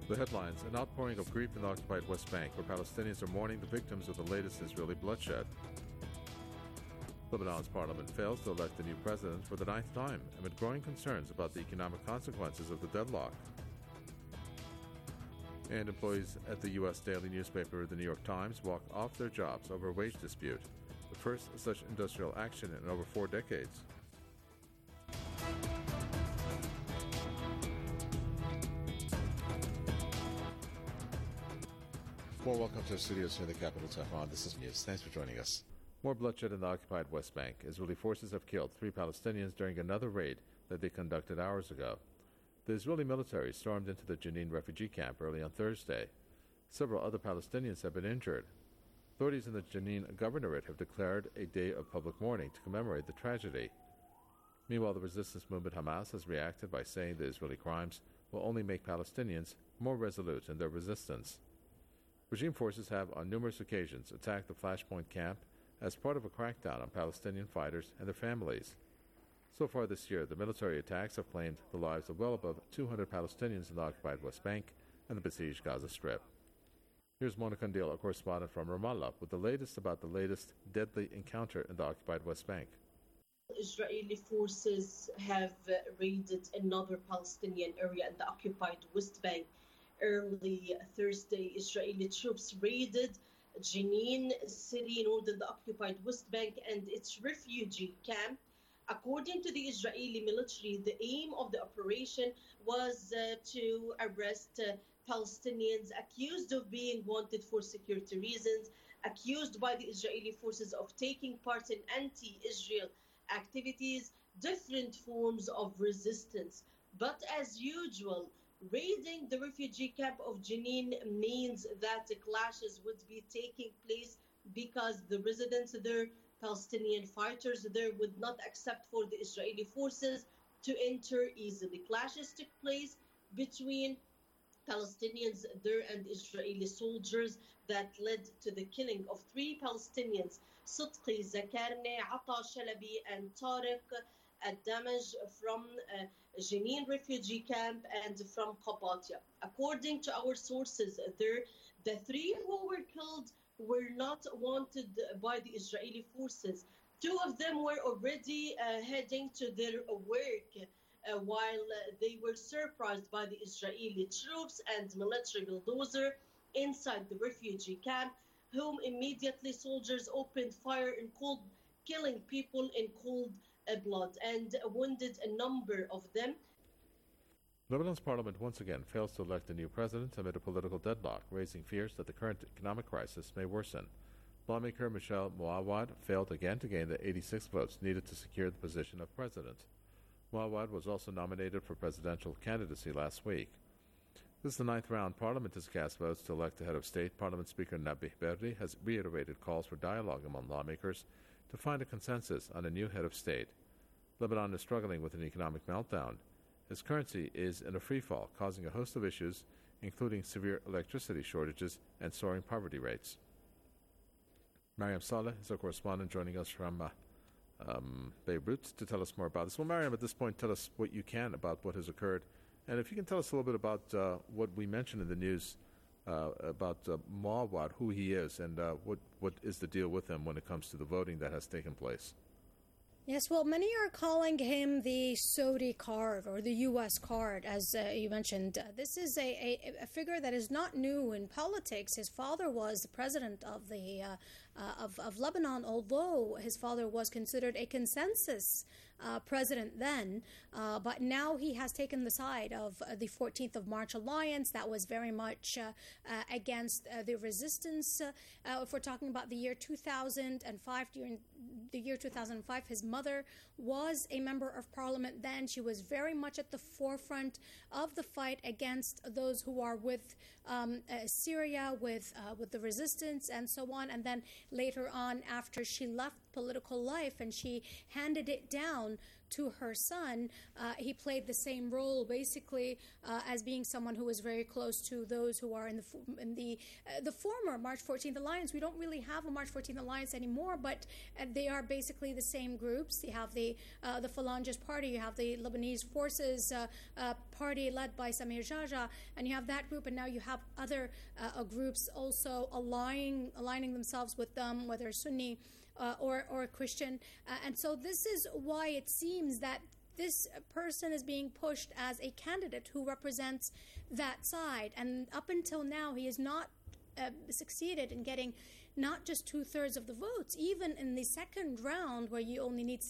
The headlines: an outpouring of grief in the occupied West Bank, where Palestinians are mourning the victims of the latest Israeli bloodshed. Lebanon's parliament fails to elect a new president for the 9th time, amid growing concerns about the economic consequences of the deadlock. And employees at the U.S. daily newspaper The New York Times walk off their jobs over a wage dispute, the first such industrial action in over 4 decades. Well, welcome to our studios here in the capital, Tehran. This is News. Thanks for joining us. More bloodshed in the occupied West Bank. Israeli forces have killed 3 Palestinians during another raid that they conducted hours ago. The Israeli military stormed into the Jenin refugee camp early on Thursday. Several other Palestinians have been injured. Authorities in the Jenin governorate have declared a day of public mourning to commemorate the tragedy. Meanwhile, the resistance movement Hamas has reacted by saying the Israeli crimes will only make Palestinians more resolute in their resistance. Regime forces have on numerous occasions attacked the Flashpoint camp as part of a crackdown on Palestinian fighters and their families. So far this year, the military attacks have claimed the lives of well above 200 Palestinians in the occupied West Bank and the besieged Gaza Strip. Here's Mona Kandil, a correspondent from Ramallah, with the latest about the latest deadly encounter in the occupied West Bank. Israeli forces have raided another Palestinian area in the occupied West Bank. Early Thursday, Israeli troops raided Jenin city, northern the occupied West Bank, and its refugee camp. According to the Israeli military, the aim of the operation was to arrest Palestinians accused of being wanted for security reasons, accused by the Israeli forces of taking part in anti-Israel activities, different forms of resistance. But as usual, raiding the refugee camp of Jenin means that clashes would be taking place because the residents there, Palestinian fighters there, would not accept for the Israeli forces to enter easily. Clashes took place between Palestinians there and Israeli soldiers that led to the killing of 3 Palestinians, Sidqi Zakarne, Ata Shalabi, and Tariq Damaj from Jenin refugee camp and from Qabatia. According to our sources there, the 3 who were killed were not wanted by the Israeli forces. 2 of them were already heading to their work while they were surprised by the Israeli troops and military bulldozer inside the refugee camp, whom immediately soldiers opened fire in cold, killing people in cold blood and wounded a number of them. Lebanon's parliament once again fails to elect a new president amid a political deadlock, raising fears that the current economic crisis may worsen. Lawmaker Michel Mouawad failed again to gain the 86 votes needed to secure the position of president. Mouawad was also nominated for presidential candidacy last week. This is the 9th round Parliament has cast votes to elect the head of state. Parliament Speaker Nabih Berri has reiterated calls for dialogue among lawmakers to find a consensus on a new head of state. Lebanon is struggling with an economic meltdown. Its currency is in a freefall, causing a host of issues, including severe electricity shortages and soaring poverty rates. Mariam Saleh is our correspondent joining us from Beirut to tell us more about this. Well, Mariam, at this point, tell us what you can about what has occurred. And if you can tell us a little bit about what we mentioned in the news about Mouawad, who he is, and what is the deal with him when it comes to the voting that has taken place. Yes, well, many are calling him the Saudi card or the U.S. card, as you mentioned. This is a figure that is not new in politics. His father was the president of the of Lebanon, although his father was considered a consensus president then, but now he has taken the side of the 14th of March alliance that was very much against the resistance. If we're talking about the year 2005, during the year 2005, his mother was a member of parliament then. She was very much at the forefront of the fight against those who are with Syria, with the resistance and so on. And then later on, after she left political life and she handed it down down to her son. He played the same role, basically, as being someone who was very close to those who are in the former March 14th Alliance. We don't really have a March 14th Alliance anymore, but they are basically the same groups. You have the Phalangist Party, you have the Lebanese Forces Party led by Samir Jaja, and you have that group, and now you have other groups also aligning themselves with them, whether Sunni or Christian. And so this is why it seems that this person is being pushed as a candidate who represents that side. And up until now, he has not succeeded in getting not just 2/3 of the votes. Even in the second round, where you only need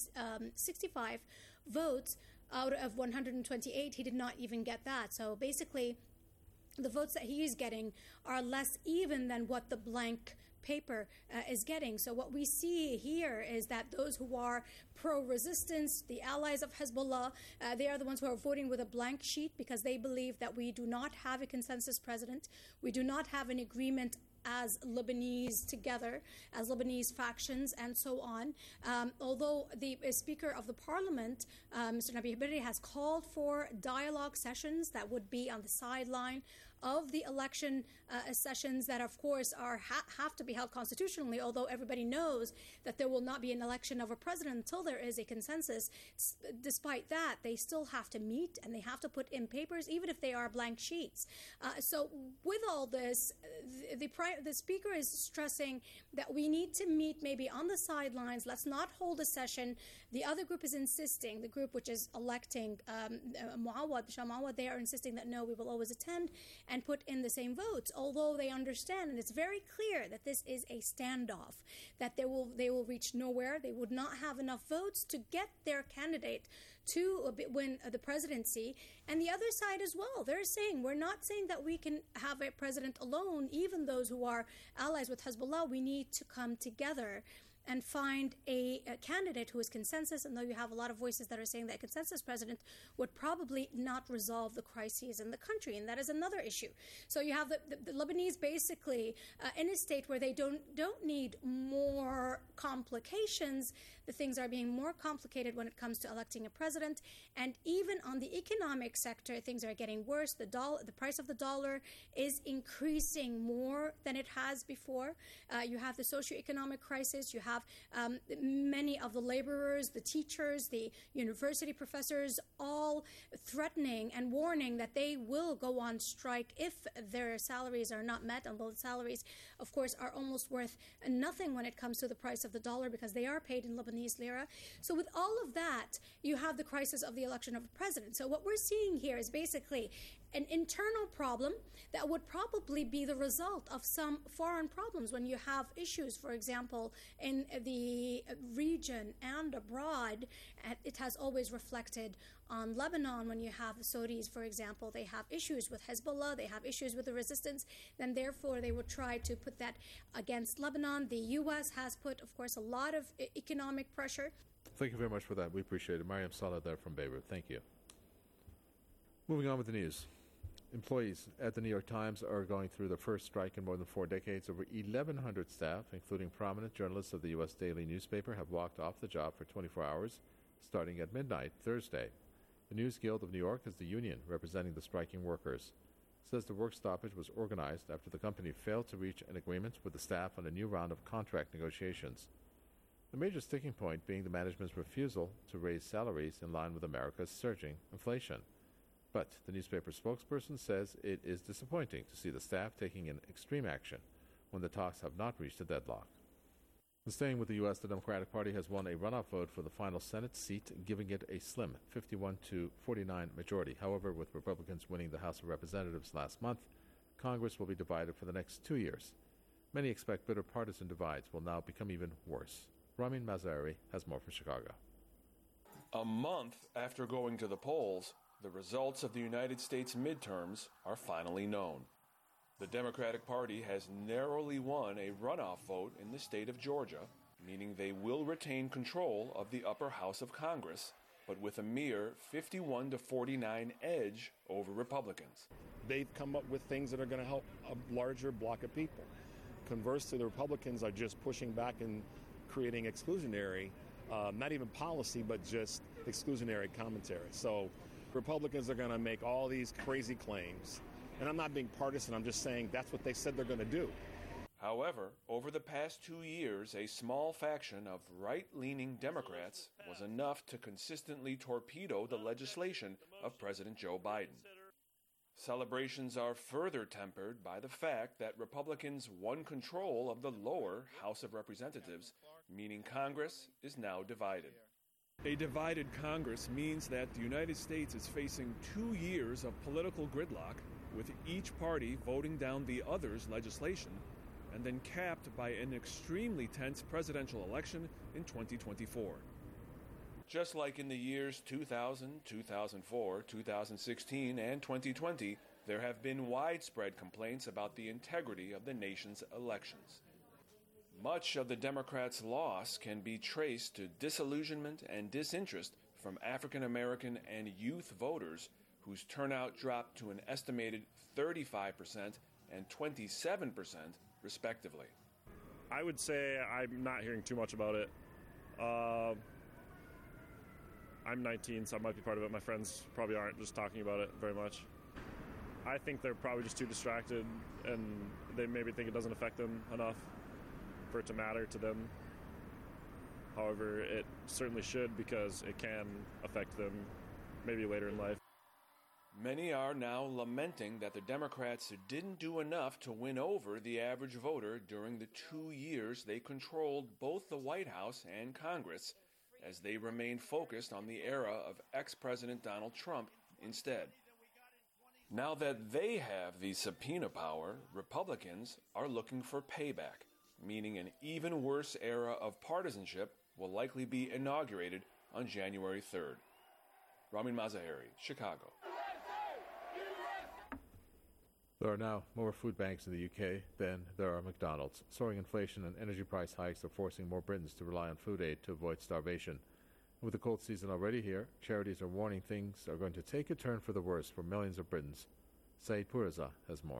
65 votes out of 128, he did not even get that. So basically, the votes that he is getting are less even than what the blank paper is getting. So what we see here is that those who are pro-resistance, the allies of Hezbollah, they are the ones who are voting with a blank sheet because they believe that we do not have a consensus president. We do not have an agreement as Lebanese together, as Lebanese factions, and so on. Although the Speaker of the Parliament, Mr. Nabih Berri, has called for dialogue sessions that would be on the sideline of the election sessions that, of course, have to be held constitutionally, although everybody knows that there will not be an election of a president until there is a consensus. Despite that, they still have to meet and they have to put in papers, even if they are blank sheets. So with all this, the Speaker is stressing that we need to meet maybe on the sidelines. Let's not hold a session. The other group is insisting, the group which is electing Bashar Muawad, they are insisting that no, we will always attend and put in the same votes, although they understand, and it's very clear that this is a standoff, that they will reach nowhere. They would not have enough votes to get their candidate to win the presidency. And the other side as well, they're saying, we're not saying that we can have a president alone. Even those who are allies with Hezbollah, we need to come together and find a candidate who is consensus. And though you have a lot of voices that are saying that a consensus president would probably not resolve the crises in the country, and that is another issue. So you have the Lebanese basically in a state where they don't need more complications. The things are being more complicated when it comes to electing a president. And even on the economic sector, things are getting worse. The price of the dollar is increasing more than it has before. You have the socioeconomic crisis. You have many of the laborers, the teachers, the university professors, all threatening and warning that they will go on strike if their salaries are not met. And those salaries, of course, are almost worth nothing when it comes to the price of the dollar because they are paid in Lebanese lira. So with all of that, you have the crisis of the election of a president. So what we're seeing here is basically an internal problem that would probably be the result of some foreign problems. When you have issues, for example, in the region and abroad, it has always reflected on Lebanon. When you have the Saudis, for example, they have issues with Hezbollah, they have issues with the resistance, then therefore they would try to put that against Lebanon. The U.S. has put, of course, a lot of economic pressure. Thank you very much for that. We appreciate it. Mariam Saleh there from Beirut. Thank you. Moving on with the news. Employees at the New York Times are going through their first strike in more than 4 decades. Over 1,100 staff, including prominent journalists of the U.S. daily newspaper, have walked off the job for 24 hours, starting at midnight Thursday. The News Guild of New York is the union representing the striking workers. It says the work stoppage was organized after the company failed to reach an agreement with the staff on a new round of contract negotiations. The major sticking point being the management's refusal to raise salaries in line with America's surging inflation. But the newspaper spokesperson says it is disappointing to see the staff taking an extreme action when the talks have not reached a deadlock. And staying with the U.S., the Democratic Party has won a runoff vote for the final Senate seat, giving it a slim 51-49 majority. However, with Republicans winning the House of Representatives last month, Congress will be divided for the next 2 years. Many expect bitter partisan divides will now become even worse. Ramin Mazari has more from Chicago. A month after going to the polls, the results of the United States midterms are finally known. The Democratic Party has narrowly won a runoff vote in the state of Georgia, meaning they will retain control of the upper house of Congress, but with a mere 51-49 edge over Republicans. They've come up with things that are going to help a larger block of people. Conversely, the Republicans are just pushing back and creating exclusionary not even policy, but just exclusionary commentary. So Republicans are going to make all these crazy claims. And I'm not being partisan, I'm just saying that's what they said they're going to do. However, over the past 2 years, a small faction of right-leaning Democrats was enough to consistently torpedo the legislation of President Joe Biden. Celebrations are further tempered by the fact that Republicans won control of the lower House of Representatives, meaning Congress is now divided. A divided Congress means that the United States is facing 2 years of political gridlock, with each party voting down the other's legislation, and then capped by an extremely tense presidential election in 2024. Just like in the years 2000, 2004, 2016, and 2020, there have been widespread complaints about the integrity of the nation's elections. Much of the Democrats' loss can be traced to disillusionment and disinterest from African American and youth voters, whose turnout dropped to an estimated 35% and 27%, respectively. I would say I'm not hearing too much about it. I'm 19, so I might be part of it. My friends probably aren't just talking about it very much. I think they're probably just too distracted, and they maybe think it doesn't affect them enough for it to matter to them. However, it certainly should, because it can affect them maybe later in life. Many are now lamenting that the Democrats didn't do enough to win over the average voter during the 2 years they controlled both the White House and Congress, as they remained focused on the era of ex-President Donald Trump instead. Now that they have the subpoena power, Republicans are looking for payback, meaning an even worse era of partisanship will likely be inaugurated on January 3rd. Ramin Mazaheri, Chicago. There are now more food banks in the UK than there are McDonald's. Soaring inflation and energy price hikes are forcing more Britons to rely on food aid to avoid starvation. With the cold season already here, charities are warning things are going to take a turn for the worse for millions of Britons. Saeed Puraza has more.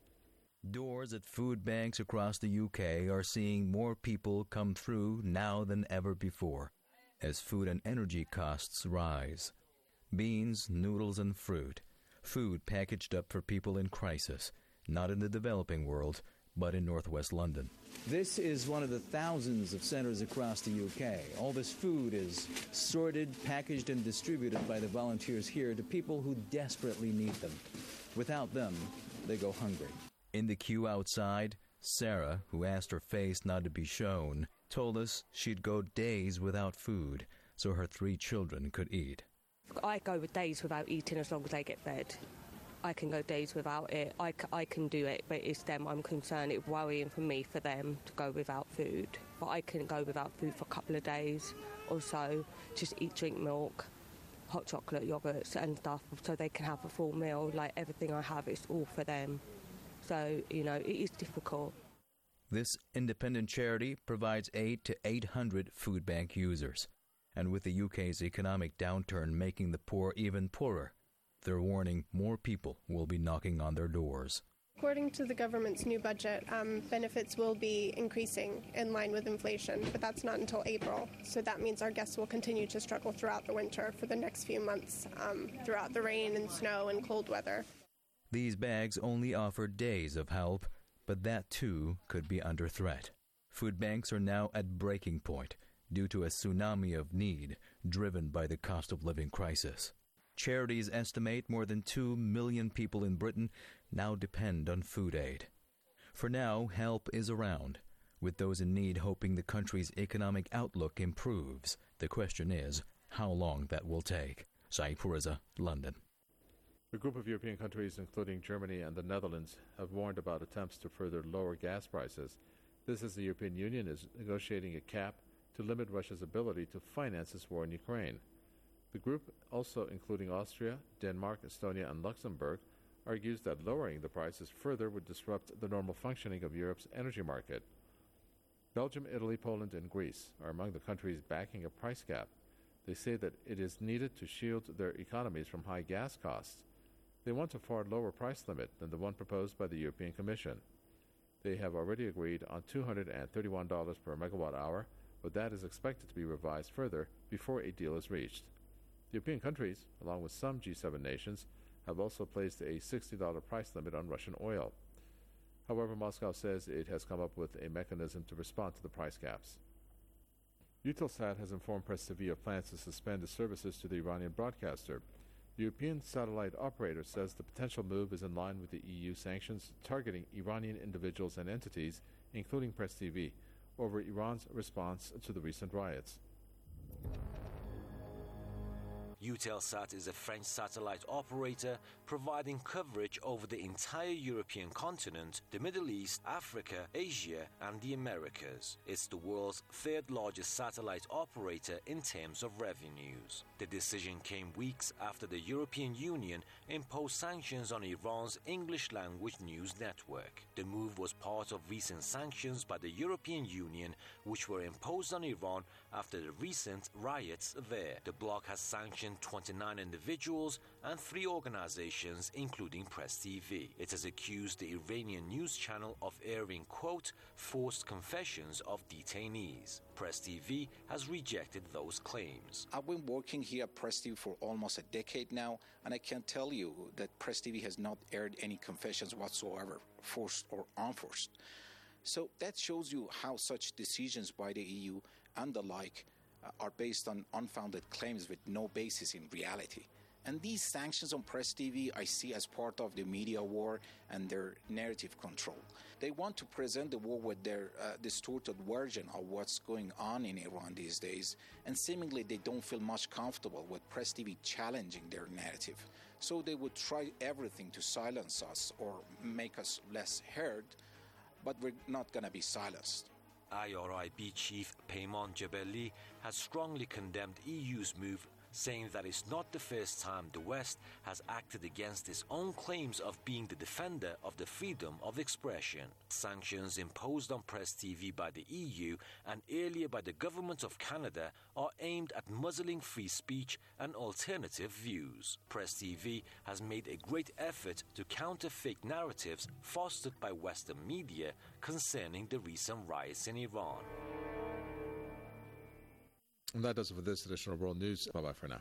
Doors at food banks across the UK are seeing more people come through now than ever before, as food and energy costs rise. Beans, noodles, and fruit. Food packaged up for people in crisis, not in the developing world, but in northwest London. This is one of the thousands of centres across the UK. All this food is sorted, packaged, and distributed by the volunteers here to people who desperately need them. Without them, they go hungry. In the queue outside, Sarah, who asked her face not to be shown, told us she'd go days without food so her 3 children could eat. I go with days without eating as long as I get fed. I can go days without it. I can do it, but it's them I'm concerned. It's worrying for me for them to go without food. But I can go without food for a couple of days or so, just drink milk, hot chocolate, yogurts and stuff, so they can have a full meal. Like everything I have, it's all for them. So, it is difficult. This independent charity provides aid to 800 food bank users. And with the UK's economic downturn making the poor even poorer, they're warning more people will be knocking on their doors. According to the government's new budget, benefits will be increasing in line with inflation, but that's not until April. So that means our guests will continue to struggle throughout the winter for the next few months, throughout the rain and snow and cold weather. These bags only offer days of help, but that too could be under threat. Food banks are now at breaking point due to a tsunami of need driven by the cost of living crisis. Charities estimate more than 2 million people in Britain now depend on food aid. For now, help is around, with those in need hoping the country's economic outlook improves. The question is how long that will take. Saeed Puraza, London. A group of European countries, including Germany and the Netherlands, have warned about attempts to further lower gas prices. This as the European Union is negotiating a cap to limit Russia's ability to finance its war in Ukraine. The group, also including Austria, Denmark, Estonia, and Luxembourg, argues that lowering the prices further would disrupt the normal functioning of Europe's energy market. Belgium, Italy, Poland, and Greece are among the countries backing a price cap. They say that it is needed to shield their economies from high gas costs. They want a far lower price limit than the one proposed by the European Commission. They have already agreed on $231 per megawatt hour, but that is expected to be revised further before a deal is reached. European countries, along with some G7 nations, have also placed a $60 price limit on Russian oil. However, Moscow says it has come up with a mechanism to respond to the price caps. Eutelsat has informed Press TV of plans to suspend its services to the Iranian broadcaster. The European satellite operator says the potential move is in line with the EU sanctions targeting Iranian individuals and entities, including Press TV, over Iran's response to the recent riots. Eutelsat is a French satellite operator providing coverage over the entire European continent, the Middle East, Africa, Asia, and the Americas. It's the world's third largest satellite operator in terms of revenues. The decision came weeks after the European Union imposed sanctions on Iran's English-language news network. The move was part of recent sanctions by the European Union, which were imposed on Iran after the recent riots there. The bloc has sanctioned 29 individuals and 3 organizations, including Press TV. It has accused the Iranian news channel of airing, quote, forced confessions of detainees. Press TV has rejected those claims. I've been working here at Press TV for almost a decade now, and I can tell you that Press TV has not aired any confessions whatsoever, forced or unforced. So that shows you how such decisions by the EU and the like are based on unfounded claims with no basis in reality. And these sanctions on Press TV I see as part of the media war and their narrative control. They want to present the war with their distorted version of what's going on in Iran these days, and seemingly they don't feel much comfortable with Press TV challenging their narrative. So they would try everything to silence us or make us less heard, but we're not going to be silenced. IRIB chief Peyman Jebeli has strongly condemned EU's move, saying that it's not the first time the West has acted against its own claims of being the defender of the freedom of expression. Sanctions imposed on Press TV by the EU and earlier by the government of Canada are aimed at muzzling free speech and alternative views. Press TV has made a great effort to counter fake narratives fostered by Western media concerning the recent riots in Iran. And that does it for this edition of World News. Bye-bye for now.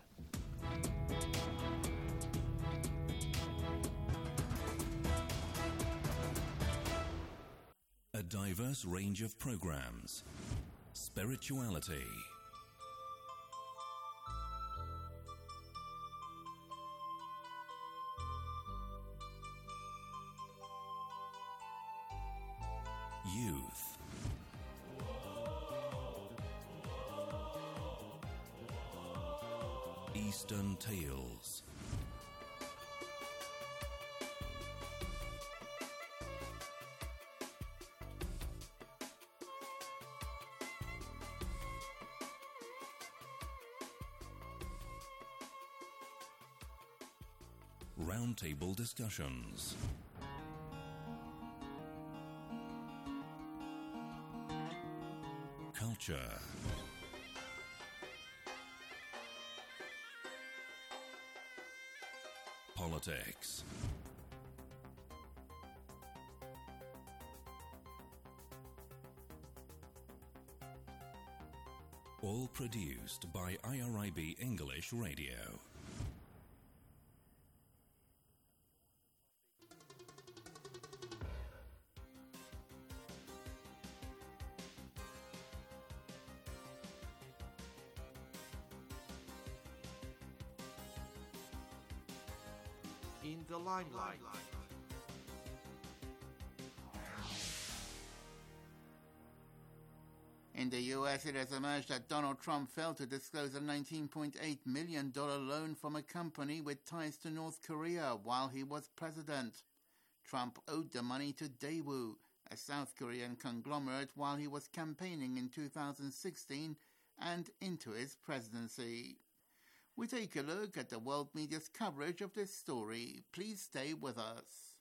A diverse range of programs. Spirituality. Youth. Eastern Tales. Roundtable discussions. Culture. Politics. All produced by IRIB English Radio. In the limelight. In the U.S., it has emerged that Donald Trump failed to disclose a $19.8 million loan from a company with ties to North Korea while he was president. Trump owed the money to Daewoo, a South Korean conglomerate, while he was campaigning in 2016 and into his presidency. We take a look at the world media's coverage of this story. Please stay with us.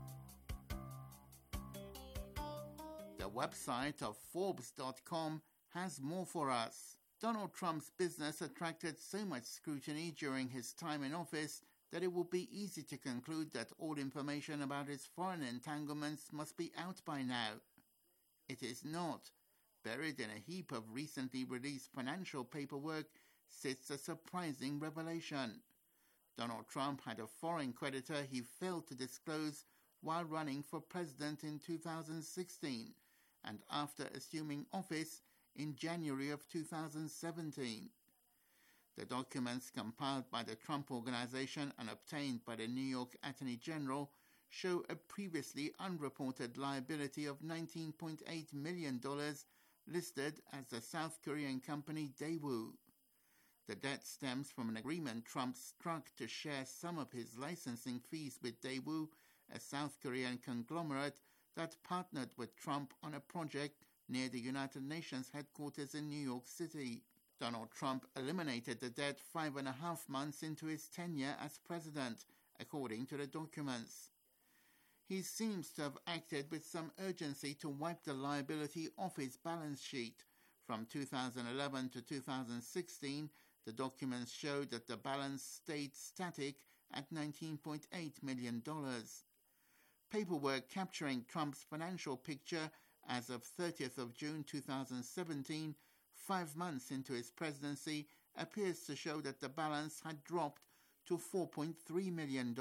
The website of Forbes.com has more for us. Donald Trump's business attracted so much scrutiny during his time in office that it will be easy to conclude that all information about his foreign entanglements must be out by now. It is not. Buried in a heap of recently released financial paperwork sits a surprising revelation. Donald Trump had a foreign creditor he failed to disclose while running for president in 2016 and after assuming office in January of 2017. The documents compiled by the Trump Organization and obtained by the New York Attorney General show a previously unreported liability of $19.8 million listed as the South Korean company Daewoo. The debt stems from an agreement Trump struck to share some of his licensing fees with Daewoo, a South Korean conglomerate that partnered with Trump on a project near the United Nations headquarters in New York City. Donald Trump eliminated the debt 5.5 months into his tenure as president, according to the documents. He seems to have acted with some urgency to wipe the liability off his balance sheet. From 2011 to 2016, the documents showed that the balance stayed static at $19.8 million. Paperwork capturing Trump's financial picture as of 30th of June 2017, 5 months into his presidency, appears to show that the balance had dropped to $4.3 million,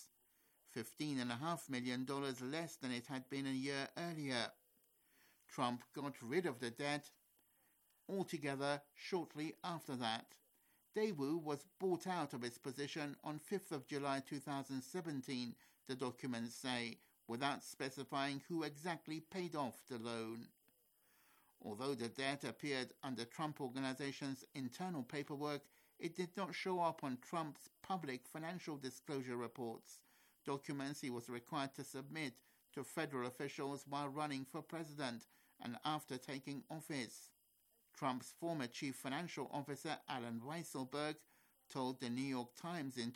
$15.5 million less than it had been a year earlier. Trump got rid of the debt altogether shortly after that. Daewoo was bought out of its position on 5th of July 2017, the documents say, without specifying who exactly paid off the loan. Although the debt appeared under Trump Organization's internal paperwork, it did not show up on Trump's public financial disclosure reports, documents he was required to submit to federal officials while running for president and after taking office. Trump's former chief financial officer, Alan Weisselberg, told the New York Times in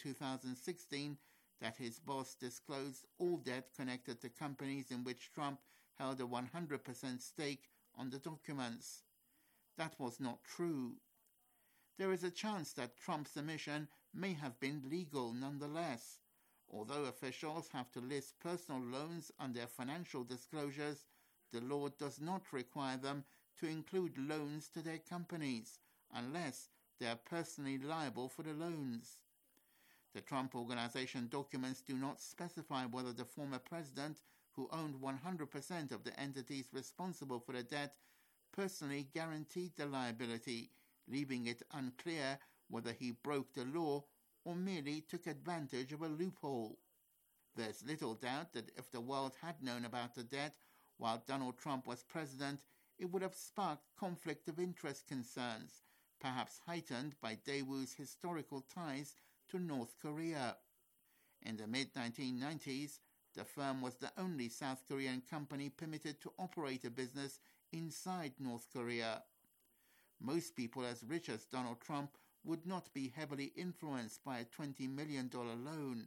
2016 that his boss disclosed all debt connected to companies in which Trump held a 100% stake on the documents. That was not true. There is a chance that Trump's omission may have been legal nonetheless. Although officials have to list personal loans on their financial disclosures, the law does not require them to include loans to their companies unless they are personally liable for the loans. The Trump Organization documents do not specify whether the former president, who owned 100% of the entities responsible for the debt, personally guaranteed the liability, leaving it unclear whether he broke the law or merely took advantage of a loophole. There's little doubt that if the world had known about the debt while Donald Trump was president, it would have sparked conflict of interest concerns, perhaps heightened by Daewoo's historical ties to North Korea. In the mid-1990s, the firm was the only South Korean company permitted to operate a business inside North Korea. Most people as rich as Donald Trump would not be heavily influenced by a $20 million loan.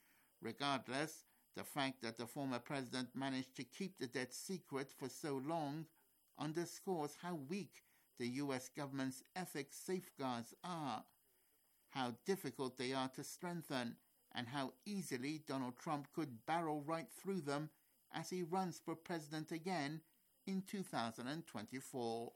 Regardless, the fact that the former president managed to keep the debt secret for so long underscores how weak the U.S. government's ethics safeguards are, how difficult they are to strengthen, and how easily Donald Trump could barrel right through them as he runs for president again in 2024.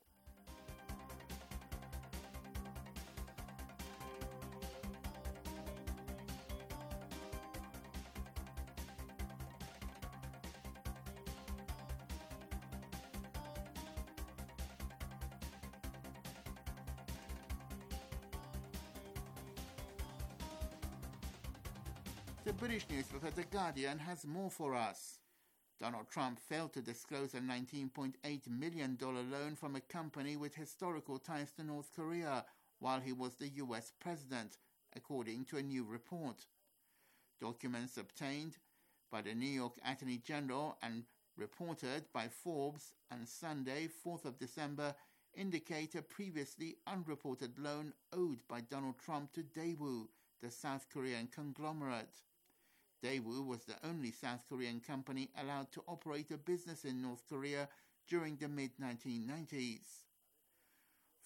The British newspaper The Guardian has more for us. Donald Trump failed to disclose a $19.8 million loan from a company with historical ties to North Korea while he was the U.S. president, according to a new report. Documents obtained by the New York Attorney General and reported by Forbes on Sunday, 4th of December, indicate a previously unreported loan owed by Donald Trump to Daewoo, the South Korean conglomerate. Daewoo was the only South Korean company allowed to operate a business in North Korea during the mid-1990s.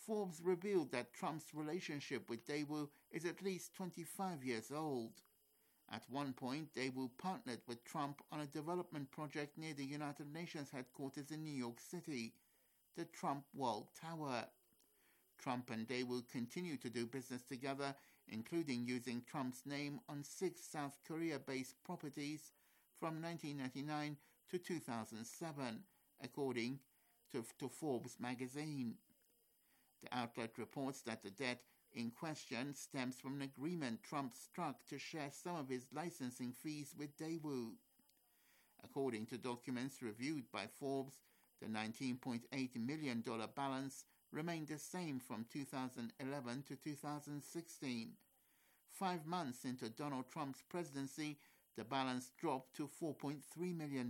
Forbes revealed that Trump's relationship with Daewoo is at least 25 years old. At one point, Daewoo partnered with Trump on a development project near the United Nations headquarters in New York City, the Trump World Tower. Trump and Daewoo continue to do business together, including using Trump's name on 6 South Korea-based properties from 1999 to 2007, according to Forbes magazine. The outlet reports that the debt in question stems from an agreement Trump struck to share some of his licensing fees with Daewoo. According to documents reviewed by Forbes, the $19.8 million balance remained the same from 2011 to 2016. 5 months into Donald Trump's presidency, the balance dropped to $4.3 million.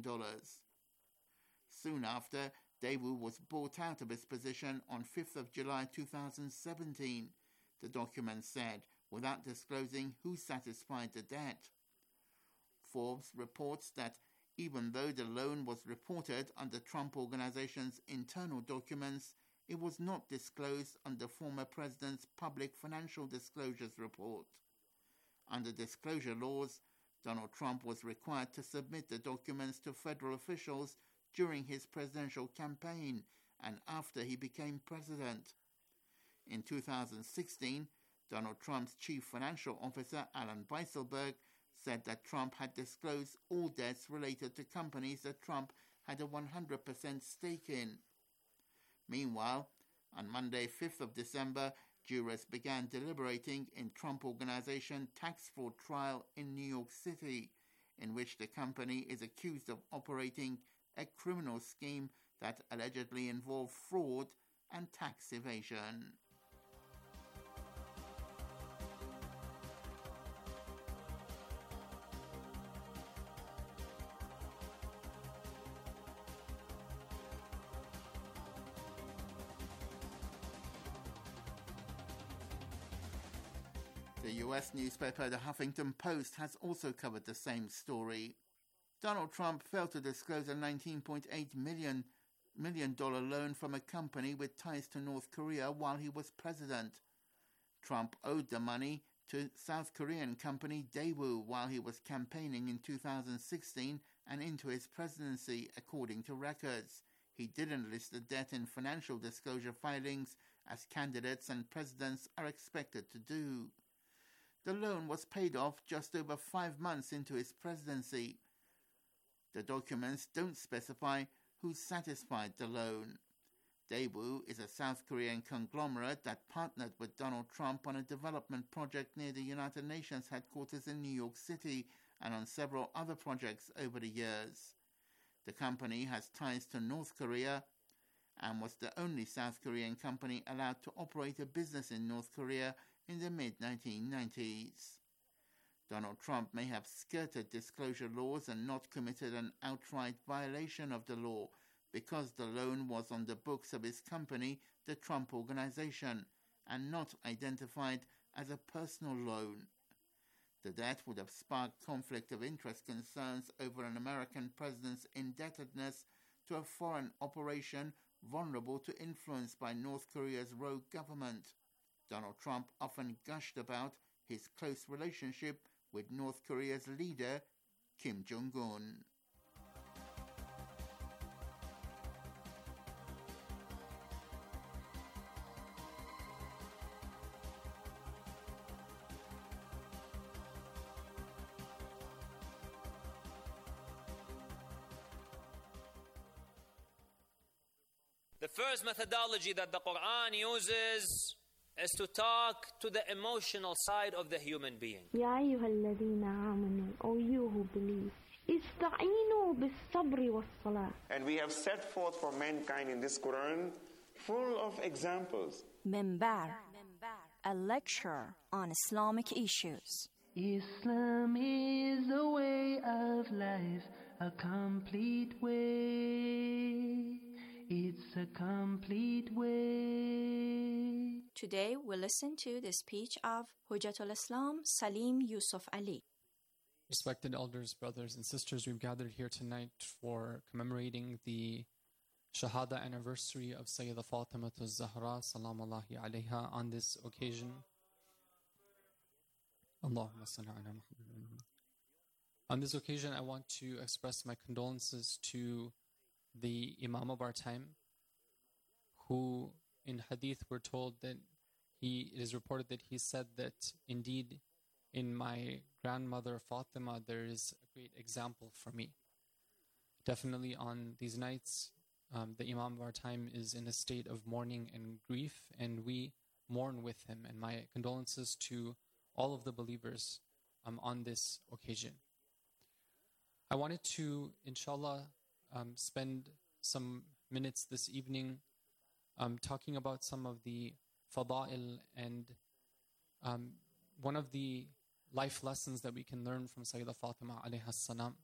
Soon after, Daewoo was bought out of its position on 5th of July 2017, the document said, without disclosing who satisfied the debt. Forbes reports that even though the loan was reported under Trump Organization's internal documents, it was not disclosed under former president's public financial disclosures report. Under disclosure laws, Donald Trump was required to submit the documents to federal officials during his presidential campaign and after he became president. In 2016, Donald Trump's chief financial officer, Alan Weisselberg, said that Trump had disclosed all debts related to companies that Trump had a 100% stake in. Meanwhile, on Monday, 5th of December, jurors began deliberating in Trump Organization tax fraud trial in New York City, in which the company is accused of operating a criminal scheme that allegedly involved fraud and tax evasion. The US newspaper The Huffington Post has also covered the same story. Donald Trump failed to disclose a $19.8 million loan from a company with ties to North Korea while he was president. Trump owed the money to South Korean company Daewoo while he was campaigning in 2016 and into his presidency, according to records. He didn't list the debt in financial disclosure filings as candidates and presidents are expected to do. The loan was paid off just over 5 months into his presidency. The documents don't specify who satisfied the loan. Daewoo is a South Korean conglomerate that partnered with Donald Trump on a development project near the United Nations headquarters in New York City and on several other projects over the years. The company has ties to North Korea and was the only South Korean company allowed to operate a business in North Korea in the mid-1990s. Donald Trump may have skirted disclosure laws and not committed an outright violation of the law because the loan was on the books of his company, the Trump Organization, and not identified as a personal loan. The debt would have sparked conflict of interest concerns over an American president's indebtedness to a foreign operation vulnerable to influence by North Korea's rogue government. Donald Trump often gushed about his close relationship with North Korea's leader, Kim Jong-un. The first methodology that the Quran uses is to talk to the emotional side of the human being. يا أيها الذين آمنوا, O you who believe, استعينوا بالصبر والصلاة. And we have set forth for mankind in this Quran full of examples. Minbar, a lecture on Islamic issues. Islam is a way of life, a complete way. It's a complete way. Today we listen to the speech of Hujjatul Islam Salim Yusuf Ali. Respected elders, brothers, and sisters, we've gathered here tonight for commemorating the Shahada anniversary of Sayyida Fatima al-Zahra salamullahi alayha. On this occasion, Allahumma salli ala Muhammad. On this occasion, I want to express my condolences to the Imam of our time, who in hadith we're told that it is reported that he said that indeed in my grandmother Fatima there is a great example for me. Definitely on these nights, the Imam of our time is in a state of mourning and grief, and we mourn with him. And my condolences to all of the believers on this occasion. I wanted to, inshallah, spend some minutes this evening talking about some of the fada'il and one of the life lessons that we can learn from Sayyidah Fatima alayha salam.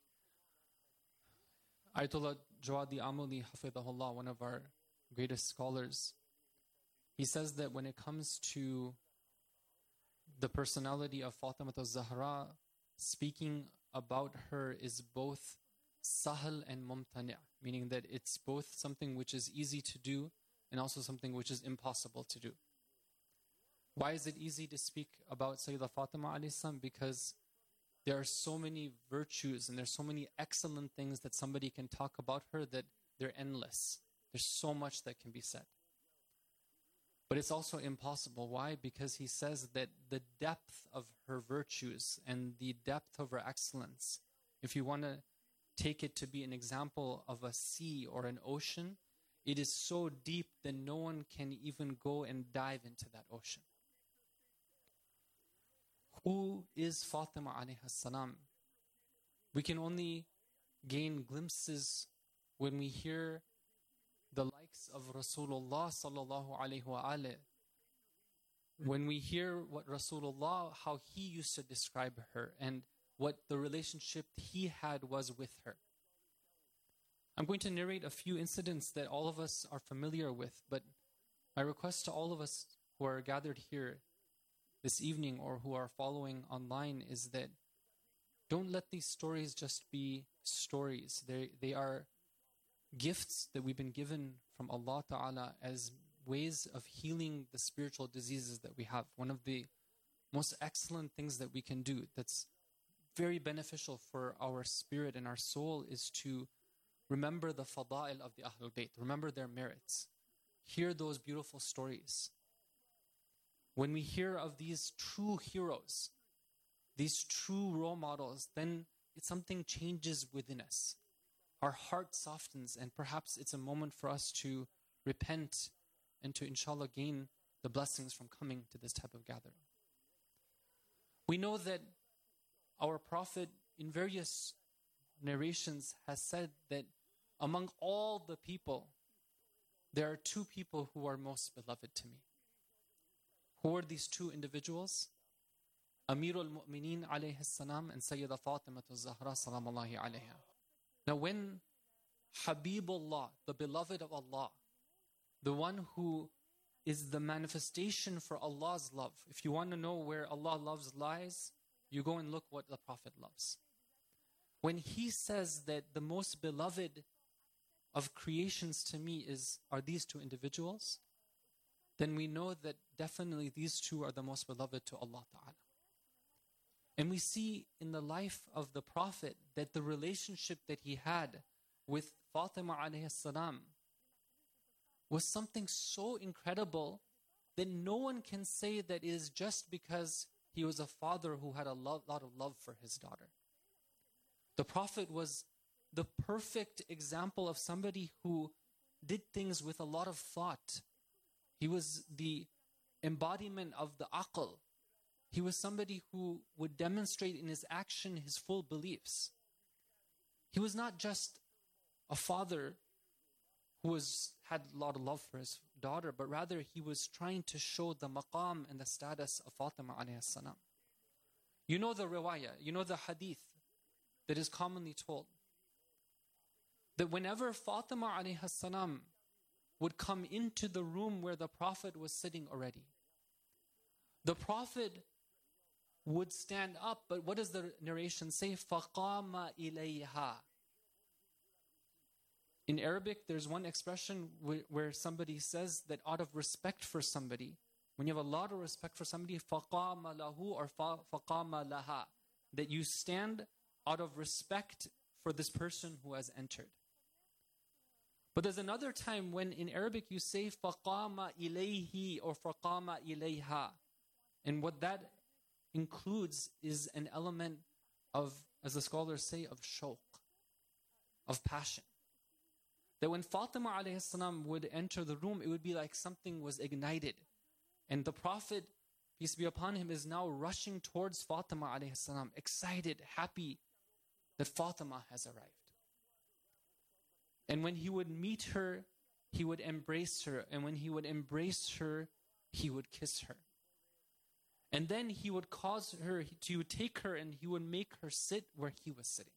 Ayatollah Jawadi Amuli Hafidahullah, one of our greatest scholars, he says that when it comes to the personality of Fatima al-Zahra, speaking about her is both sahl and mumtani', meaning that it's both something which is easy to do and also something which is impossible to do. Why is it easy to speak about Sayyidah Fatima alayhi salam? Because there are so many virtues and there's so many excellent things that somebody can talk about her that they're endless. There's so much that can be said. But it's also impossible. Why? Because he says that the depth of her virtues and the depth of her excellence, if you want to take it to be an example of a sea or an ocean, it is so deep that no one can even go and dive into that ocean. Who is Fatima alayha salam? We can only gain glimpses when we hear the likes of Rasulullah sallallahu alayhi wa alayhi. When we hear what Rasulullah, how he used to describe her and what the relationship he had was with her. I'm going to narrate a few incidents that all of us are familiar with, but my request to all of us who are gathered here this evening or who are following online is that don't let these stories just be stories. They are gifts that we've been given from Allah Ta'ala as ways of healing the spiritual diseases that we have. One of the most excellent things that we can do that's very beneficial for our spirit and our soul is to remember the fada'il of the Ahlul Bayt, remember their merits, hear those beautiful stories. When we hear of these true heroes, these true role models, then something changes within us. Our heart softens, and perhaps it's a moment for us to repent and to, inshallah, gain the blessings from coming to this type of gathering. We know that our Prophet, in various narrations, has said that among all the people, there are two people who are most beloved to me. Who are these two individuals? Amirul Mu'mineen alayhi salam and Sayyidah Fatima al-Zahra salamullahi alayha. Now when Habibullah, the beloved of Allah, the one who is the manifestation for Allah's love, if you want to know where Allah loves lies, you go and look what the Prophet loves. When he says that the most beloved of creations to me are these two individuals, then we know that definitely these two are the most beloved to Allah Ta'ala. And we see in the life of the Prophet that the relationship that he had with Fatima alayhi salam was something so incredible that no one can say that it is just because he was a father who had a lot of love for his daughter. The Prophet was the perfect example of somebody who did things with a lot of thought. He was the embodiment of the aql. He was somebody who would demonstrate in his action his full beliefs. He was not just a father who had a lot of love for his daughter, but rather he was trying to show the maqam and the status of Fatima alayhi salam. You know the riwayah, you know the hadith that is commonly told, that whenever Fatima alayhi salam would come into the room where the Prophet was sitting already, the Prophet would stand up, but what does the narration say? فَقَامَ إِلَيْهَا. In Arabic, there's one expression where somebody says that out of respect for somebody, when you have a lot of respect for somebody, فَقَامَ لَهُ or فَقَامَ لَهَا, that you stand out of respect for this person who has entered. But there's another time when in Arabic you say فَقَامَ إِلَيْهِ or فَقَامَ إِلَيْهَا. And what that includes is an element of, as the scholars say, of shawq, of passion. That when Fatima alayhi salam would enter the room, it would be like something was ignited. And the Prophet, peace be upon him, is now rushing towards Fatima alayhi salam, excited, happy that Fatima has arrived. And when he would meet her, he would embrace her. And when he would embrace her, he would kiss her. And then he would cause her to take her and he would make her sit where he was sitting.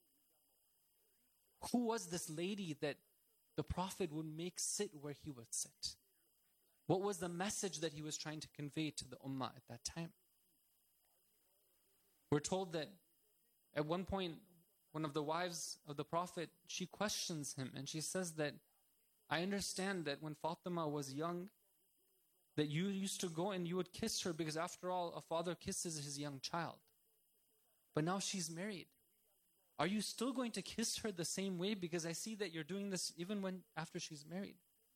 Who was this lady that the Prophet would make sit where he would sit? What was the message that he was trying to convey to the ummah at that time? We're told that at one point, one of the wives of the Prophet, she questions him and she says that, I understand that when Fatima was young, that you used to go and you would kiss her because after all, a father kisses his young child. But now she's married. Are you still going to kiss her the same way? Because I see that you're doing this even after she's married.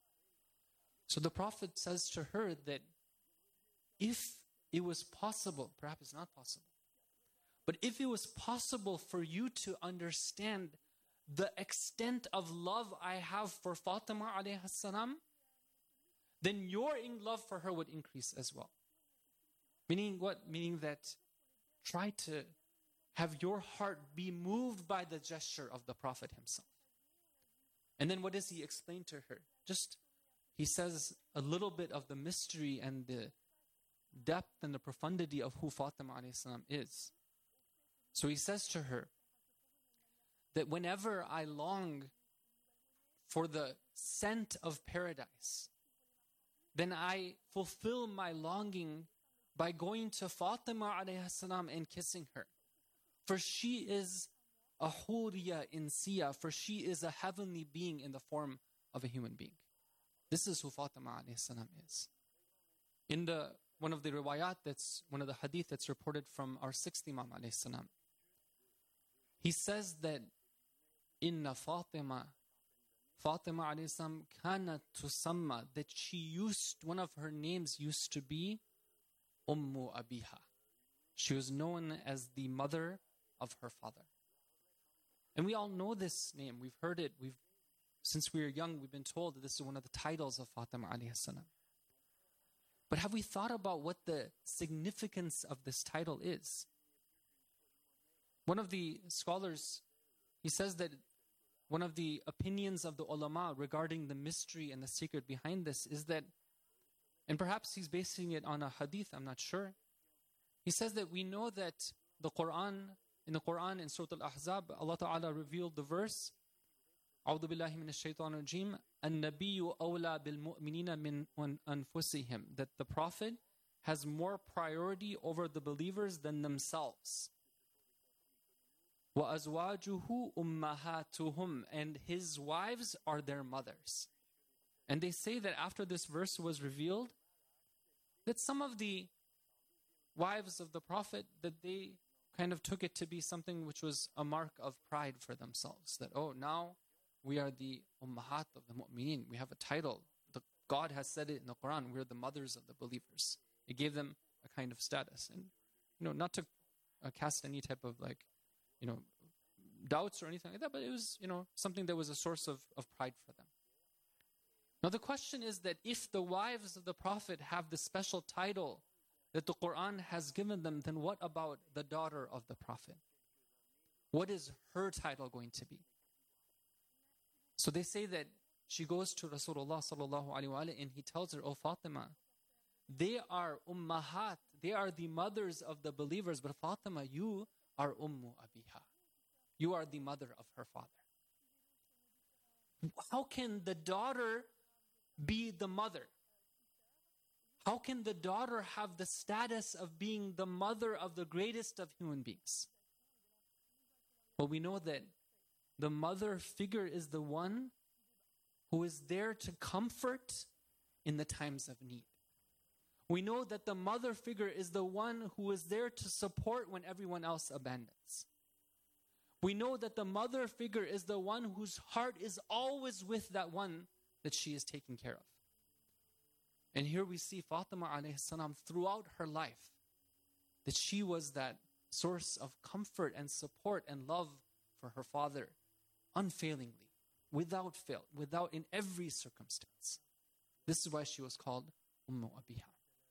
So the Prophet says to her that if it was possible, perhaps it's not possible, but if it was possible for you to understand the extent of love I have for Fatima alayhi salam, then your love for her would increase as well. Meaning what? Meaning that try to have your heart be moved by the gesture of the Prophet himself. And then what does he explain to her? He says a little bit of the mystery and the depth and the profundity of who Fatima alayhi salam is. So he says to her that whenever I long for the scent of paradise, then I fulfill my longing by going to Fatima alayhi salam and kissing her. For she is a huriya insiya, for she is a heavenly being in the form of a human being. This is who Fatima alayhi salam is. In one of the riwayat, that's one of the hadith that's reported from our sixth Imam alayhi salam, he says that Inna Fatima alayhi salam kanat tusamma, that one of her names used to be Ummu Abiha. She was known as the mother of her father. And we all know this name. We've heard it. Since we were young, we've been told that this is one of the titles of Fatima alayhi salam. But have we thought about what the significance of this title is? One of the scholars, he says that one of the opinions of the ulama regarding the mystery and the secret behind this is that, and perhaps he's basing it on a hadith, I'm not sure. He says that we know that in the Quran, in Surah Al-Ahzab, Allah Ta'ala revealed the verse, أعوذ بالله من الشيطان الرجيم النبي أولى بالمؤمنين من أنفسهم, that the Prophet has more priority over the believers than themselves. وَأَزْوَاجُهُ أُمَّهَاتُهُمْ, and his wives are their mothers. And they say that after this verse was revealed, that some of the wives of the Prophet, that they kind of took it to be something which was a mark of pride for themselves. That, now we are the ummahat of the mu'mineen. We have a title. God has said it in the Quran. We're the mothers of the believers. It gave them a kind of status. And, not to cast any type of doubts or anything like that, but it was, something that was a source of pride for them. Now the question is that if the wives of the Prophet have the special title that the Quran has given them, then what about the daughter of the Prophet? What is her title going to be? So they say that she goes to Rasulullah sallallahu alaihi wasallam and he tells her, "O Fatima, they are ummahat, they are the mothers of the believers, but Fatima, you are ummu abiha. You are the mother of her father." How can the daughter be the mother? How can the daughter have the status of being the mother of the greatest of human beings? Well, we know that the mother figure is the one who is there to comfort in the times of need. We know that the mother figure is the one who is there to support when everyone else abandons. We know that the mother figure is the one whose heart is always with that one that she is taking care of. And here we see Fatima alayhi salam throughout her life, that she was that source of comfort and support and love for her father, unfailingly, without fail, in every circumstance. This is why she was called Ummu Abiha.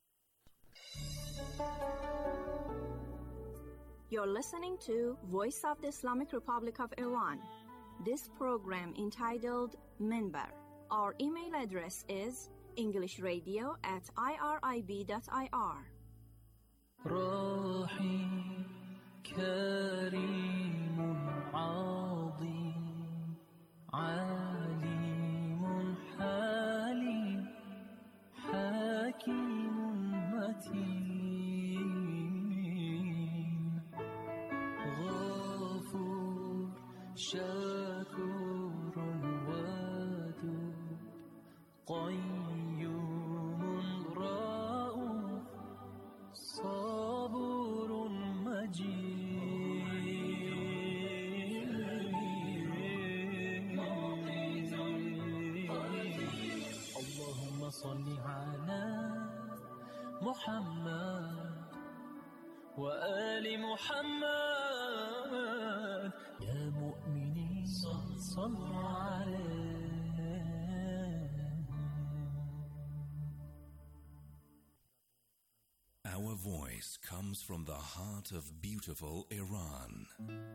You're listening to Voice of the Islamic Republic of Iran. This program entitled Minbar. Our email address is englishradio@irib.ir. رحيم كريم عظيم عليم حليم حكيم متين غفور شكور ودود قيوم رؤوف صبور مجيد اللهم صل على محمد وآل محمد يا مؤمنين صلوا عليه. Our voice comes from the heart of beautiful Iran.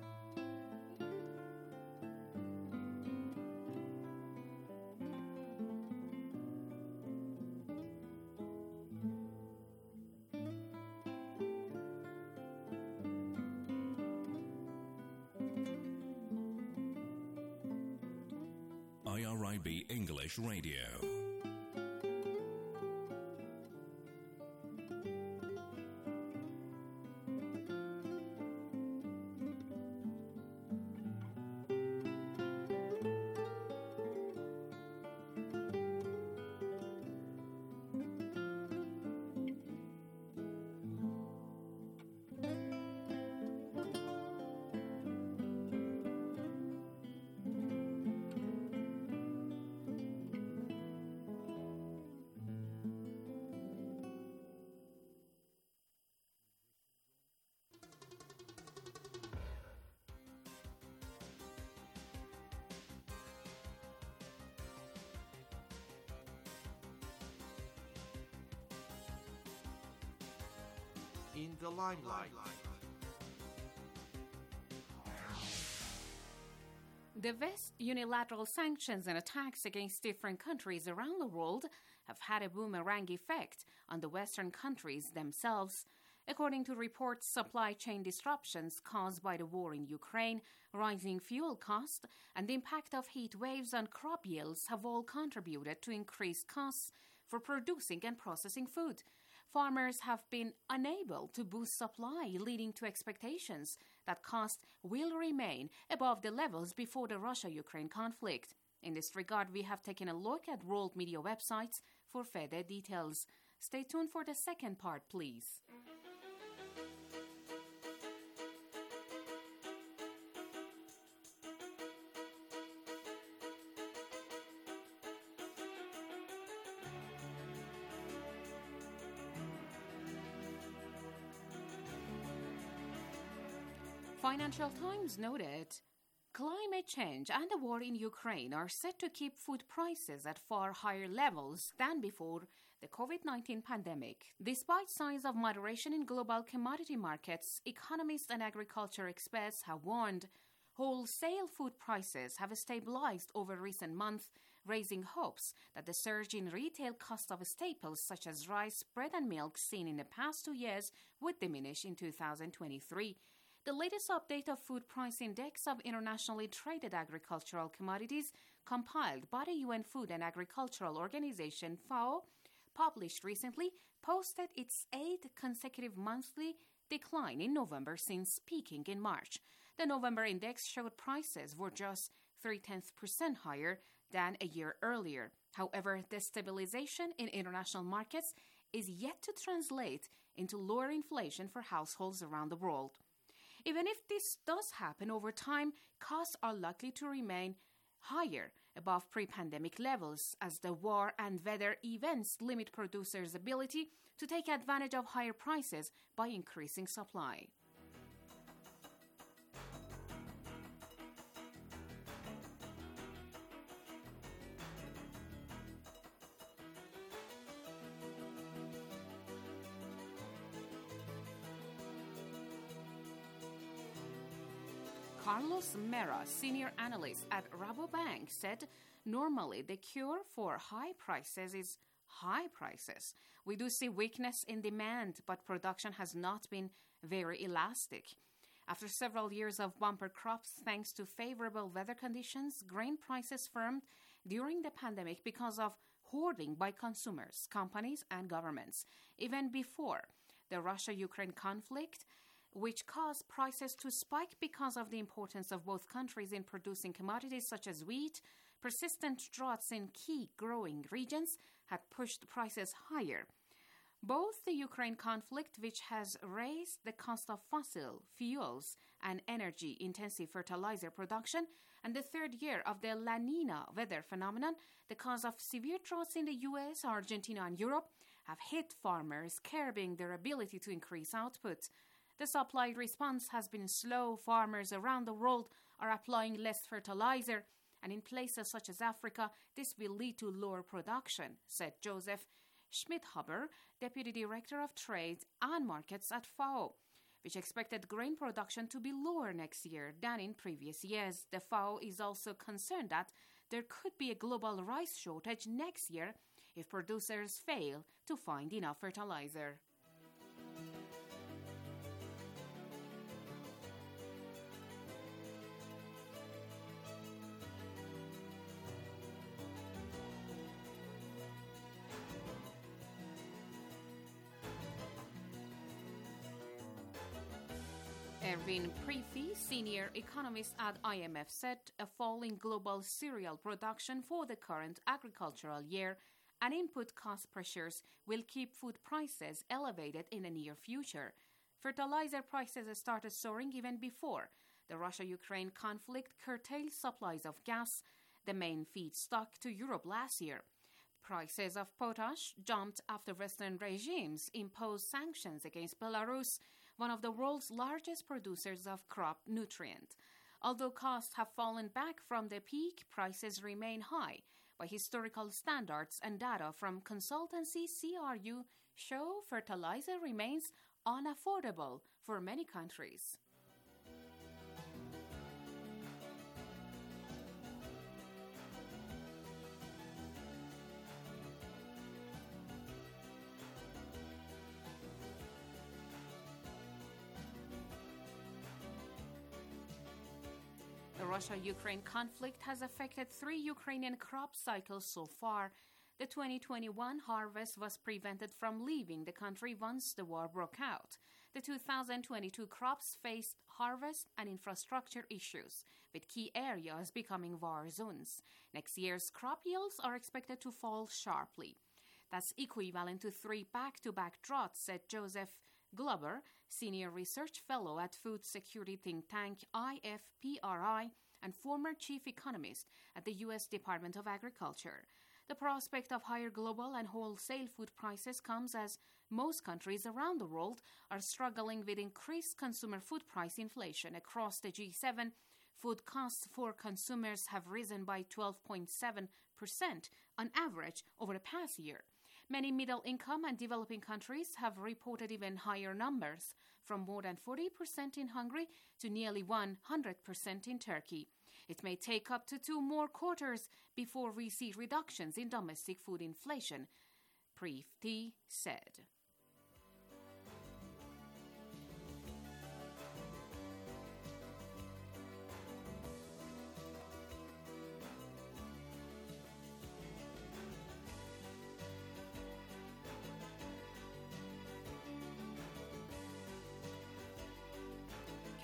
IRIB English Radio. In the limelight. The West's unilateral sanctions and attacks against different countries around the world have had a boomerang effect on the Western countries themselves. According to reports, supply chain disruptions caused by the war in Ukraine, rising fuel costs, and the impact of heat waves on crop yields have all contributed to increased costs for producing and processing food. Farmers have been unable to boost supply, leading to expectations that costs will remain above the levels before the Russia-Ukraine conflict. In this regard, we have taken a look at world media websites for further details. Stay tuned for the second part, please. Financial Times noted, climate change and the war in Ukraine are set to keep food prices at far higher levels than before the COVID-19 pandemic. Despite signs of moderation in global commodity markets, economists and agriculture experts have warned wholesale food prices have stabilized over recent months, raising hopes that the surge in retail cost of staples such as rice, bread and milk seen in the past 2 years would diminish in 2023. The latest update of Food Price Index of internationally traded agricultural commodities, compiled by the UN Food and Agricultural Organization, FAO, published recently, posted its 8th consecutive monthly decline in November since peaking in March. The November index showed prices were just 0.3% higher than a year earlier. However, the stabilization in international markets is yet to translate into lower inflation for households around the world. Even if this does happen over time, costs are likely to remain higher above pre-pandemic levels as the war and weather events limit producers' ability to take advantage of higher prices by increasing supply. Carlos Mera, senior analyst at Rabobank, said normally the cure for high prices is high prices. We do see weakness in demand, but production has not been very elastic. After several years of bumper crops thanks to favorable weather conditions, grain prices firmed during the pandemic because of hoarding by consumers, companies, and governments. Even before the Russia-Ukraine conflict, which caused prices to spike because of the importance of both countries in producing commodities such as wheat, persistent droughts in key growing regions had pushed prices higher. Both the Ukraine conflict, which has raised the cost of fossil fuels and energy-intensive fertilizer production, and the third year of the La Nina weather phenomenon, the cause of severe droughts in the US, Argentina, and Europe, have hit farmers, curbing their ability to increase output. The supply response has been slow. Farmers around the world are applying less fertilizer, and in places such as Africa, this will lead to lower production, said Joseph Schmidhuber, Deputy Director of Trade and Markets at FAO, which expected grain production to be lower next year than in previous years. The FAO is also concerned that there could be a global rice shortage next year if producers fail to find enough fertilizer. Erwin Prefi, senior economist at IMF, said a fall in global cereal production for the current agricultural year and input cost pressures will keep food prices elevated in the near future. Fertilizer prices started soaring even before the Russia-Ukraine conflict curtailed supplies of gas, the main feedstock to Europe last year. Prices of potash jumped after Western regimes imposed sanctions against Belarus, one of the world's largest producers of crop nutrient. Although costs have fallen back from the peak, prices remain high by historical standards, and data from consultancy CRU show fertilizer remains unaffordable for many countries. The Russia-Ukraine conflict has affected 3 Ukrainian crop cycles so far. The 2021 harvest was prevented from leaving the country once the war broke out. The 2022 crops faced harvest and infrastructure issues, with key areas becoming war zones. Next year's crop yields are expected to fall sharply. That's equivalent to 3 back-to-back droughts, said Joseph Glover, Senior Research Fellow at food security think tank IFPRI and former Chief Economist at the U.S. Department of Agriculture. The prospect of higher global and wholesale food prices comes as most countries around the world are struggling with increased consumer food price inflation. Across the G7, food costs for consumers have risen by 12.7% on average over the past year. Many middle-income and developing countries have reported even higher numbers, from more than 40% in Hungary to nearly 100% in Turkey. It may take up to 2 more quarters before we see reductions in domestic food inflation, Prefi said.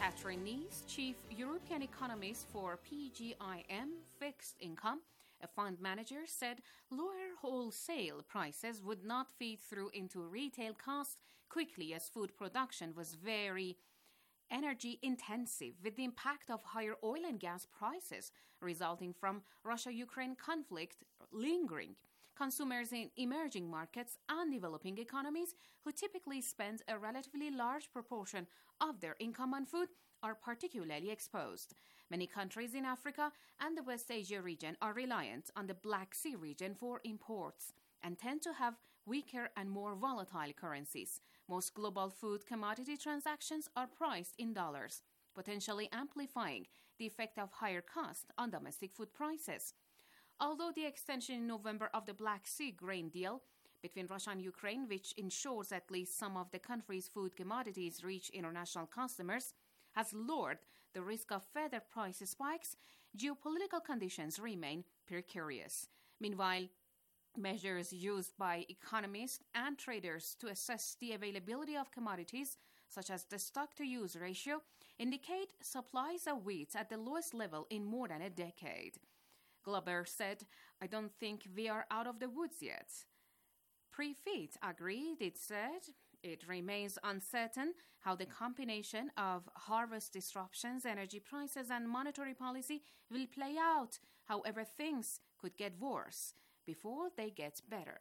Catherine Nees, Chief European Economist for PGIM Fixed Income, a fund manager, said lower wholesale prices would not feed through into retail costs quickly as food production was very energy intensive, with the impact of higher oil and gas prices resulting from Russia-Ukraine conflict lingering. Consumers in emerging markets and developing economies, who typically spend a relatively large proportion of their income on food, are particularly exposed. Many countries in Africa and the West Asia region are reliant on the Black Sea region for imports and tend to have weaker and more volatile currencies. Most global food commodity transactions are priced in dollars, potentially amplifying the effect of higher costs on domestic food prices. Although the extension in November of the Black Sea grain deal between Russia and Ukraine, which ensures at least some of the country's food commodities reach international customers, has lowered the risk of further price spikes, geopolitical conditions remain precarious. Meanwhile, measures used by economists and traders to assess the availability of commodities, such as the stock-to-use ratio, indicate supplies of wheat at the lowest level in more than a decade. Glover said, "I don't think we are out of the woods yet." Pre-Fit agreed. It said it remains uncertain how the combination of harvest disruptions, energy prices, and monetary policy will play out. However, things could get worse before they get better.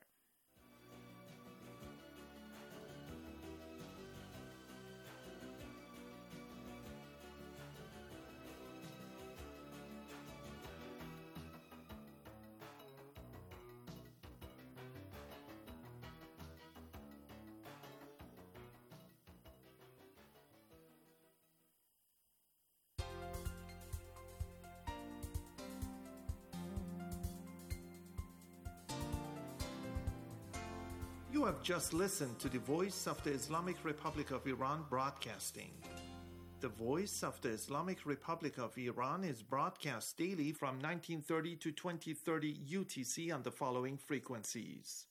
You have just listened to the Voice of the Islamic Republic of Iran broadcasting. The Voice of the Islamic Republic of Iran is broadcast daily from 1930 to 2030 UTC on the following frequencies.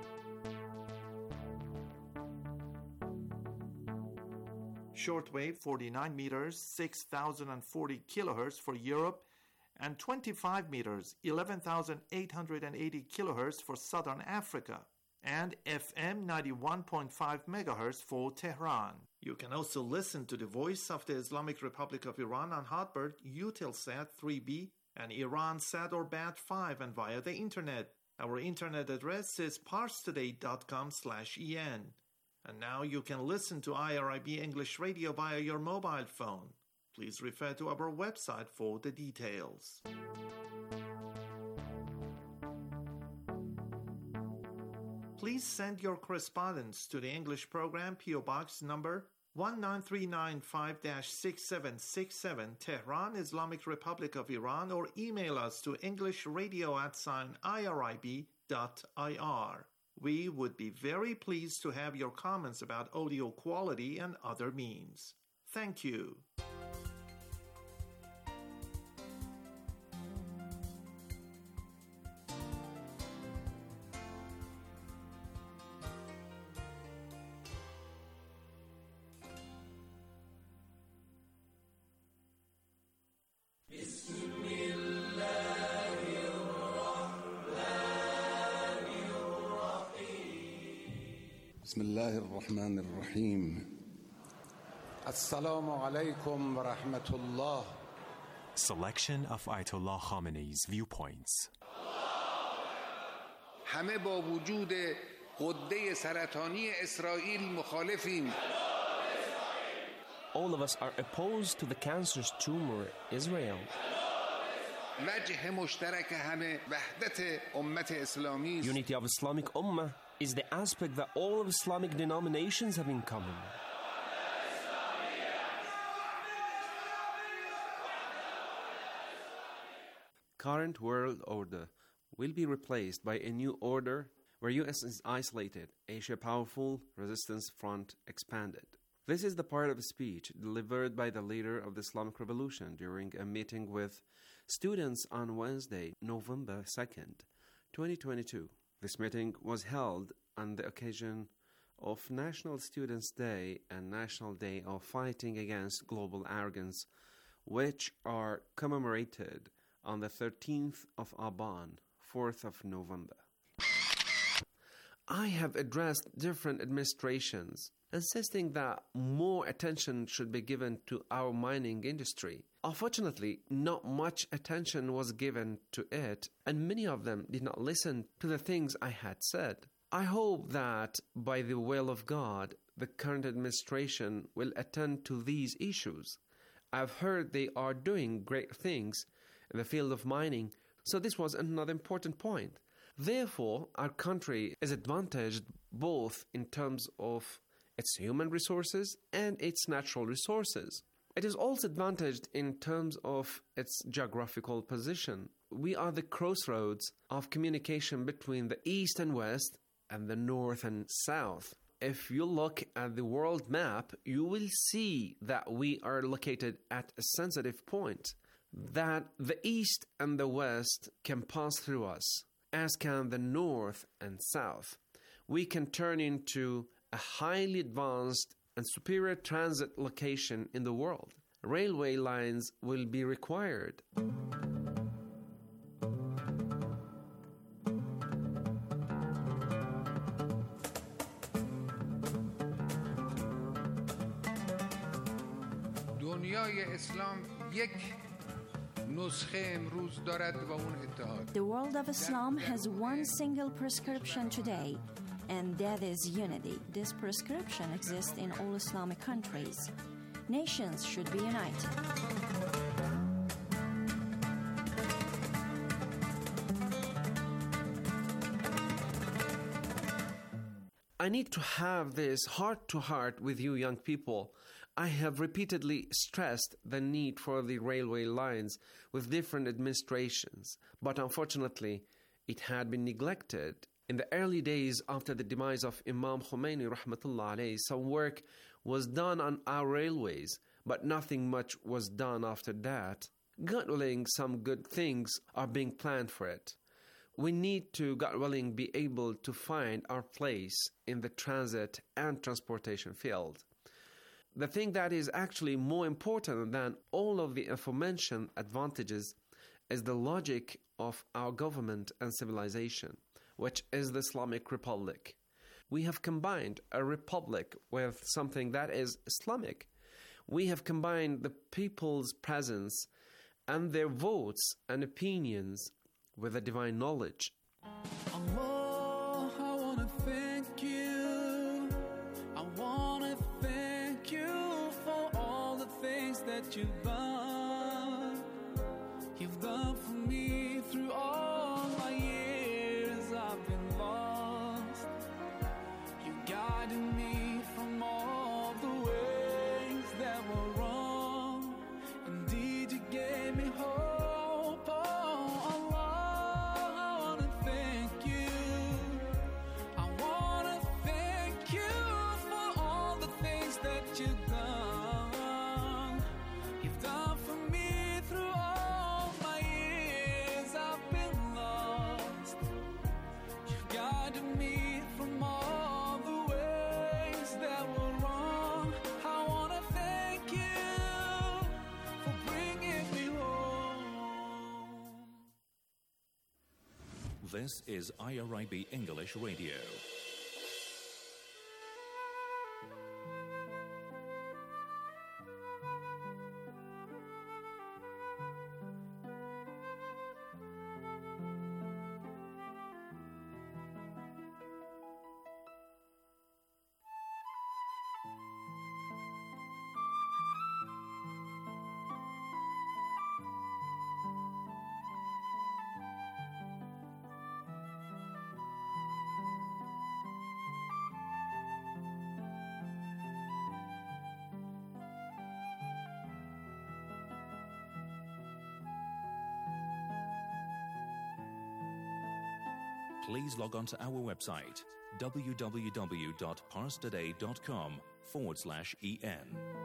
Shortwave 49 meters, 6,040 kilohertz for Europe, and 25 meters, 11,880 kilohertz for Southern Africa, and FM 91.5 megahertz for Tehran. You can also listen to the Voice of the Islamic Republic of Iran on Hotbird, Eutelsat 3B, and Iransat or Bat5, and via the internet. Our internet address is parstoday.com/en. And now you can listen to IRIB English Radio via your mobile phone. Please refer to our website for the details. Please send your correspondence to the English program, P.O. Box number 19395-6767, Tehran, Islamic Republic of Iran, or email us to englishradio@irib.ir. We would be very pleased to have your comments about audio quality and other means. Thank you. بسم الله الرحمن الرحيم السلام عليكم ورحمة الله. Selection of Ayatollah Khamenei's viewpoints. همه با وجود غده سرطانی اسرائیل مخالفیم. All of us are opposed to the cancerous tumor Israel. وجه مشترک همه وحدت امت اسلامی. Unity of Islamic Ummah is the aspect that all of Islamic denominations have in common. Current world order will be replaced by a new order where US is isolated, Asia powerful, resistance front expanded. This is the part of a speech delivered by the leader of the Islamic Revolution during a meeting with students on Wednesday, November 2nd, 2022. This meeting was held on the occasion of National Students' Day and National Day of Fighting Against Global Arrogance, which are commemorated on the 13th of Aban, 4th of November. I have addressed different administrations, insisting that more attention should be given to our mining industry. Unfortunately, not much attention was given to it, and many of them did not listen to the things I had said. I hope that, by the will of God, the current administration will attend to these issues. I've heard they are doing great things in the field of mining, so this was another important point. Therefore, our country is advantaged both in terms of its human resources and its natural resources. It is also advantaged in terms of its geographical position. We are the crossroads of communication between the East and West and the North and South. If you look at the world map, you will see that we are located at a sensitive point, that the East and the West can pass through us, as can the North and South. We can turn into a highly advanced and superior transit location in the world. Railway lines will be required. دنیای اسلام یک نسخه امروز دارد و اون اتحاد. The world of Islam has one single prescription today, and that is unity. This prescription exists in all Islamic countries. Nations should be united. I need to have this heart-to-heart with you young people. I have repeatedly stressed the need for the railway lines with different administrations, but unfortunately, it had been neglected. In the early days after the demise of Imam Khomeini rahmatullah alayhi, some work was done on our railways, but nothing much was done after that. God willing, some good things are being planned for it. We need to, God willing, be able to find our place in the transit and transportation field. The thing that is actually more important than all of the aforementioned advantages is the logic of our government and civilization, which is the Islamic Republic. We have combined a republic with something that is Islamic. We have combined the people's presence and their votes and opinions with a divine knowledge. Allah, I want to thank you. I want to thank you for all the things that you've done. You've done for me through all my years I've been lost. You guided me from all the ways that were wrong. Indeed, you gave me hope. This is IRIB English Radio. Please log on to our website, www.parstoday.com/en.